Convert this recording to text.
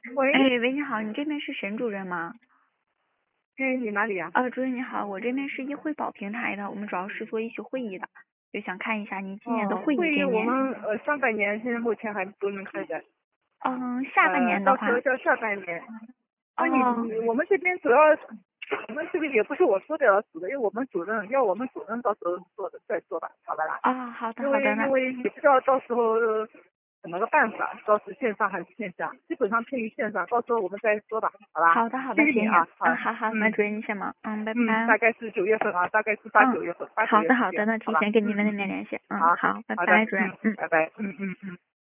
喂， 哎，喂，你好，你这边是沈主任吗？ 哎，你哪里呀？ 主任你好，我这边是议会宝平台的，我们主要是做一些会议的，就想看一下您今年的哦， 会议会议我概念。 们上半年现在目前还不能开展， 下半年的话， 到时候叫下半年。啊， 哦， 我们这边主要，我们这个也不是我说的要死的，因为我们主任要我们主任到时候做的再说吧，好吧啦。 好的因好的，那为因为你不知道到时候怎么个办法，到时候线上还是线下，基本上偏于线上，到时候我们再说吧，好吧？ 好的好的，谢谢。 谢谢你啊，好， 好好，那主任你先忙，拜大拜。 概是9月份啊，大概是八九月份，8、9月之间， 好的好的，那提好吧？ 前跟你们那边联系。 好， 好，拜好的， 拜，主任。 拜拜，嗯。